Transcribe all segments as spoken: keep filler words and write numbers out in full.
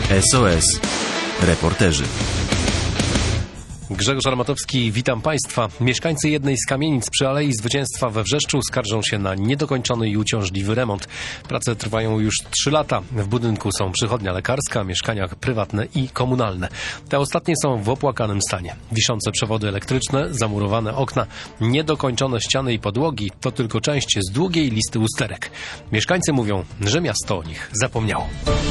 S O S Reporterzy. Grzegorz Armatowski, witam Państwa. Mieszkańcy jednej z kamienic przy Alei Zwycięstwa we Wrzeszczu skarżą się na niedokończony i uciążliwy remont. Prace trwają już trzy lata. W budynku są przychodnia lekarska, mieszkania prywatne i komunalne. Te ostatnie są w opłakanym stanie. Wiszące przewody elektryczne, zamurowane okna, niedokończone ściany i podłogi to tylko część z długiej listy usterek. Mieszkańcy mówią, że miasto o nich zapomniało.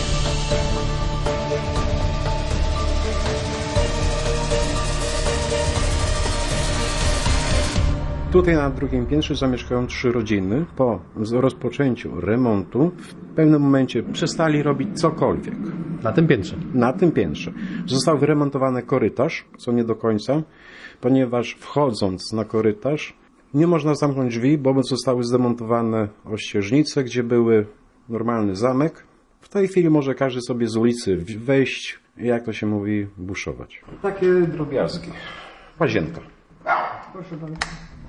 Tutaj na drugim piętrze zamieszkają trzy rodziny. Po rozpoczęciu remontu w pewnym momencie przestali robić cokolwiek. Na tym piętrze? Na tym piętrze. Został wyremontowany korytarz, co nie do końca, ponieważ wchodząc na korytarz nie można zamknąć drzwi, bo zostały zdemontowane ościeżnice, gdzie były normalny zamek. W tej chwili może każdy sobie z ulicy wejść, jak to się mówi, buszować. Takie drobiazgi. Łazienka. Proszę bardzo.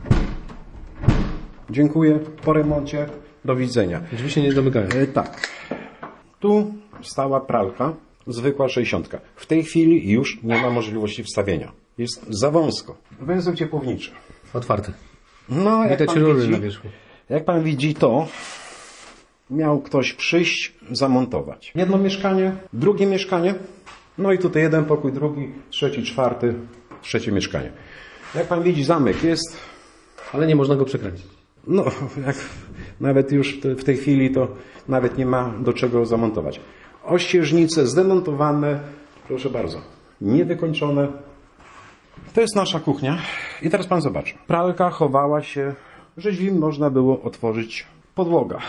Dziękuję. Po remoncie. Do widzenia. Drzwi się nie domykają. E, tak. Tu stała pralka, zwykła sześćdziesiątka. W tej chwili już nie ma możliwości wstawienia. Jest za wąsko. Węzeł ciepłowniczy. Otwarty. No, jak widać pan rury widzi, na wierzchu. Jak pan widzi, to miał ktoś przyjść, zamontować. Jedno mieszkanie, drugie mieszkanie, no i tutaj jeden pokój, drugi, trzeci, czwarty, trzecie mieszkanie. Jak pan widzi, zamek jest. Ale nie można go przekręcić. No, jak nawet już w tej chwili to nawet nie ma do czego zamontować. Ościeżnice zdemontowane, proszę bardzo, niewykończone. To jest nasza kuchnia i teraz pan zobaczy. Pralka chowała się, że zim można było otworzyć podłoga.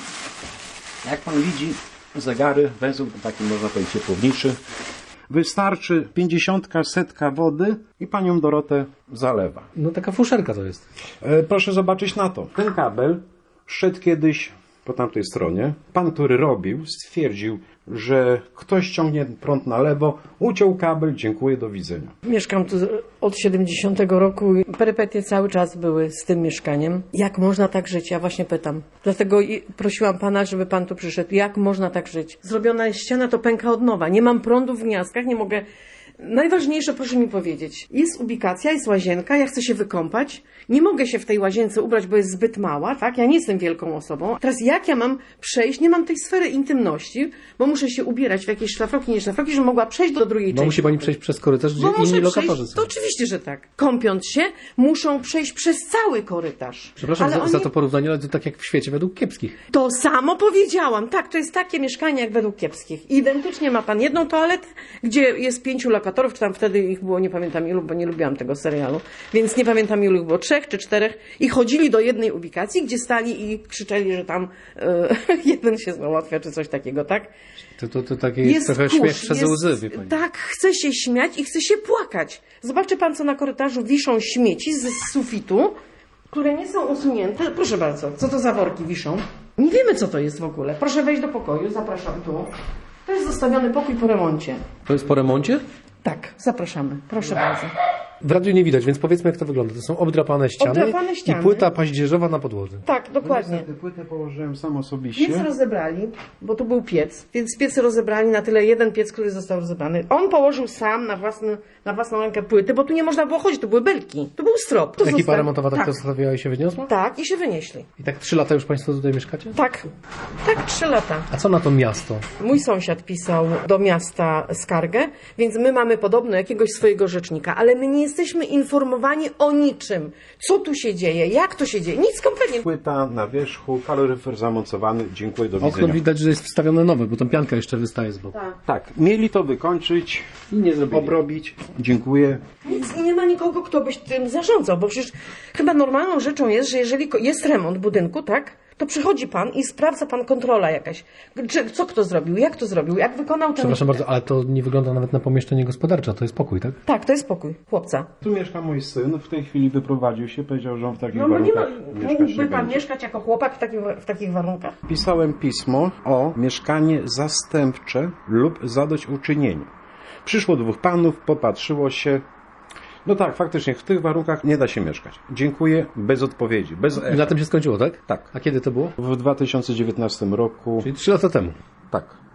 Jak pan widzi, zegary, węzeł taki można powiedzieć ciepłowniczy. Wystarczy pięćdziesiątka, setka wody i panią Dorotę zalewa. No taka fuszerka to jest. E, proszę zobaczyć na to. Ten kabel szedł kiedyś po tamtej stronie. Pan, który robił, stwierdził, że ktoś ciągnie prąd na lewo, uciął kabel, dziękuję, do widzenia. Mieszkam tu od siedemdziesiątego roku. Perypetie cały czas były z tym mieszkaniem. Jak można tak żyć? Ja właśnie pytam. Dlatego prosiłam pana, żeby pan tu przyszedł. Jak można tak żyć? Zrobiona jest ściana, to pęka od nowa. Nie mam prądu w gniazdkach, nie mogę... Najważniejsze, proszę mi powiedzieć, jest ubikacja, jest łazienka, ja chcę się wykąpać, nie mogę się w tej łazience ubrać, bo jest zbyt mała, tak? Ja nie jestem wielką osobą. Teraz jak ja mam przejść, nie mam tej sfery intymności, bo muszę się ubierać w jakieś szlafroki, nie szlafroki, żebym mogła przejść do drugiej Bo części. musi pani przejść przez korytarz, gdzie bo inni muszę lokatorzy przejść, są. to oczywiście, że tak. Kąpiąc się, muszą przejść przez cały korytarz. Przepraszam ale za, oni... za to porównanie, ale to tak jak w świecie według kiepskich. To samo powiedziałam. Tak, to jest takie mieszkanie jak według kiepskich. Identycznie ma pan jedną toaletę, gdzie jest pięciu lokatorów, czy tam wtedy ich było, nie pamiętam ilu, bo nie lubiłam tego serialu, więc nie pamiętam ilu ich było, trzech czy czterech i chodzili do jednej ubikacji, gdzie stali i krzyczeli, że tam e, jeden się załatwia, czy coś takiego, tak? To, to, to taki jest trochę kurz, śmiech przez jest, łzy, wie pani. Tak, chce się śmiać i chce się płakać. Zobaczy pan, co na korytarzu wiszą śmieci z sufitu, które nie są usunięte. Proszę bardzo, co to za worki wiszą? Nie wiemy, co to jest w ogóle. Proszę wejść do pokoju, zapraszam tu. To jest zostawiony pokój po remoncie. To jest po remoncie? Tak, zapraszamy. Proszę bardzo. W radiu nie widać, więc powiedzmy, jak to wygląda. To są obdrapane ściany, Obdrapane ściany. i płyta paździerzowa na podłodze. Tak, dokładnie. Niestety płytę położyłem sam osobiście. Piec rozebrali, bo tu był piec, więc piec rozebrali na tyle jeden piec, który został rozebrany. On położył sam na, własny, na własną rękę płyty, bo tu nie można było chodzić, to były belki. To był strop. To Ekipa zostawi- remontowa tak, tak to zostawiła i się wyniosła? Tak, i się wynieśli. I tak trzy lata już państwo tutaj mieszkacie? Tak, tak, trzy lata. A co na to miasto? Mój sąsiad pisał do miasta skargę, więc my mamy podobno jakiegoś swojego rzecznika, ale my nie jesteśmy informowani o niczym. Co tu się dzieje, jak to się dzieje, nic kompletnie. Płyta na wierzchu, kaloryfer zamontowany, dziękuję, do Okno widzenia. widać, że jest wstawione nowe, bo tą pianka jeszcze wystaje z boku. Tak. Tak, mieli to wykończyć, I nie zrobili. obrobić, dziękuję. Nic i nie ma nikogo, kto byś tym zarządzał, bo przecież chyba normalną rzeczą jest, że jeżeli ko- jest remont budynku, tak, to przychodzi pan i sprawdza pan kontrola jakaś. Czy, co kto zrobił, jak to zrobił, jak wykonał ten... Przepraszam bardzo, ale to nie wygląda nawet na pomieszczenie gospodarcze, to jest pokój, tak? Tak, to jest pokój chłopca. Tu mieszka mój syn, w tej chwili wyprowadził się, powiedział, że on w takich No bo nie ma, warunkach mieszkać mógłby nie pan będzie. mieszkać jako chłopak w, takim, w takich warunkach? Pisałem pismo o mieszkanie zastępcze lub zadośćuczynienie. Przyszło dwóch panów, popatrzyło się. No tak, faktycznie w tych warunkach nie da się mieszkać. Dziękuję, bez odpowiedzi, bez I echa. na tym się skończyło, tak? Tak. A kiedy to było? W dwa tysiące dziewiętnastym roku, Czyli trzy lata temu. tak.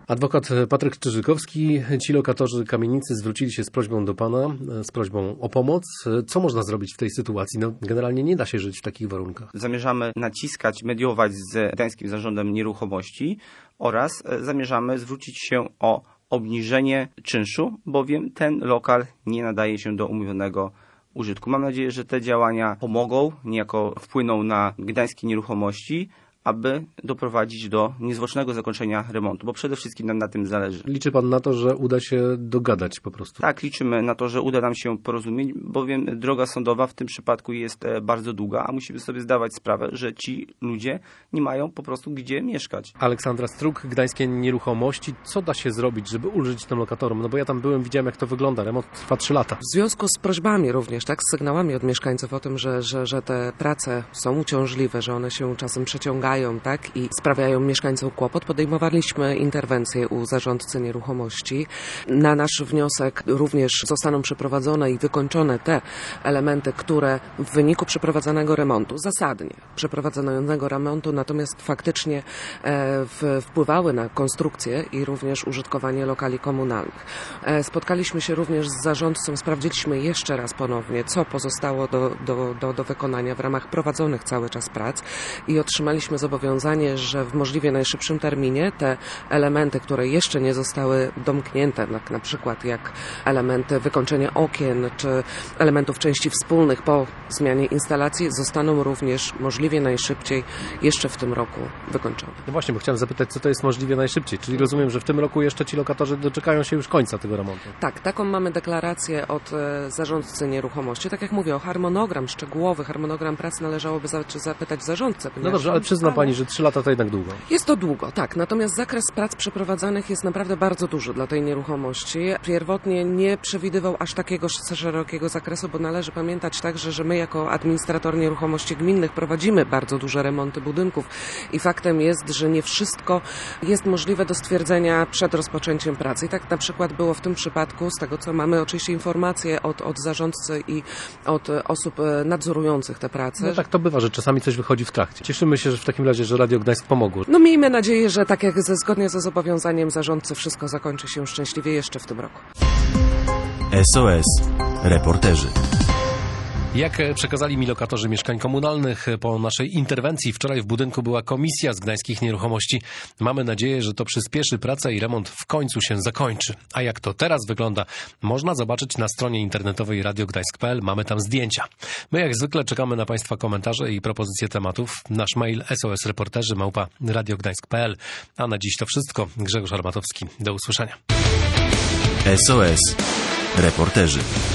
Adwokat Patryk Czyżykowski. Ci lokatorzy kamienicy zwrócili się z prośbą do pana, z prośbą o pomoc. Co można zrobić w tej sytuacji? No, generalnie nie da się żyć w takich warunkach. Zamierzamy naciskać, mediować z Gdańskim Zarządem Nieruchomości oraz zamierzamy zwrócić się o obniżenie czynszu, bowiem ten lokal nie nadaje się do umówionego użytku. Mam nadzieję, że te działania pomogą, niejako wpłyną na Gdańskie Nieruchomości, aby doprowadzić do niezwłocznego zakończenia remontu, bo przede wszystkim nam na tym zależy. Liczy pan na to, że uda się dogadać po prostu? Tak, liczymy na to, że uda nam się porozumieć, bowiem droga sądowa w tym przypadku jest bardzo długa, a musimy sobie zdawać sprawę, że ci ludzie nie mają po prostu gdzie mieszkać. Aleksandra Struk, Gdańskie Nieruchomości. Co da się zrobić, żeby ulżyć tym lokatorom? No bo ja tam byłem, widziałem jak to wygląda. Remont trwa trzy lata. W związku z prośbami również, tak, z sygnałami od mieszkańców o tym, że, że, że te prace są uciążliwe, że one się czasem przeciągają, tak, i sprawiają mieszkańcom kłopot, podejmowaliśmy interwencję u zarządcy nieruchomości. Na nasz wniosek również zostaną przeprowadzone i wykończone te elementy, które w wyniku przeprowadzanego remontu, zasadnie przeprowadzonego remontu, natomiast faktycznie e, w, wpływały na konstrukcję i również użytkowanie lokali komunalnych. E, spotkaliśmy się również z zarządcą, sprawdziliśmy jeszcze raz ponownie, co pozostało do, do, do, do wykonania w ramach prowadzonych cały czas prac i otrzymaliśmy zobowiązanie, że w możliwie najszybszym terminie te elementy, które jeszcze nie zostały domknięte, jak na przykład jak elementy wykończenia okien czy elementów części wspólnych po zmianie instalacji, zostaną również możliwie najszybciej jeszcze w tym roku wykończone. No właśnie, bo chciałem zapytać, co to jest możliwie najszybciej. Czyli rozumiem, że w tym roku jeszcze ci lokatorzy doczekają się już końca tego remontu. Tak, taką mamy deklarację od e, zarządcy nieruchomości. Tak jak mówię, o harmonogram, szczegółowy harmonogram pracy należałoby za, czy zapytać zarządcę. No dobrze, ale przyzna pani, że trzy lata to jednak długo. Jest to długo, tak. Natomiast zakres prac przeprowadzanych jest naprawdę bardzo duży dla tej nieruchomości. Pierwotnie nie przewidywał aż takiego szerokiego zakresu, bo należy pamiętać także, że my jako administrator nieruchomości gminnych prowadzimy bardzo duże remonty budynków i faktem jest, że nie wszystko jest możliwe do stwierdzenia przed rozpoczęciem pracy. I tak na przykład było w tym przypadku, z tego co mamy oczywiście informacje od, od zarządcy i od osób nadzorujących te prace. No tak to bywa, że czasami coś wychodzi w trakcie. Cieszymy się, że w takim razie, że Radio Gdańsk pomogło. No miejmy nadzieję, że tak jak ze, zgodnie ze zobowiązaniem zarządcy wszystko zakończy się szczęśliwie jeszcze w tym roku. S O S. Reporterzy. Jak przekazali mi lokatorzy mieszkań komunalnych, po naszej interwencji wczoraj w budynku była komisja z Gdańskich Nieruchomości. Mamy nadzieję, że to przyspieszy pracę i remont w końcu się zakończy. A jak to teraz wygląda, można zobaczyć na stronie internetowej radio gdańsk kropka p l. Mamy tam zdjęcia. My jak zwykle czekamy na Państwa komentarze i propozycje tematów. Nasz mail S O S reporterzy małpa radio gdańsk kropka p l. A na dziś to wszystko. Grzegorz Armatowski. Do usłyszenia. S O S. Reporterzy.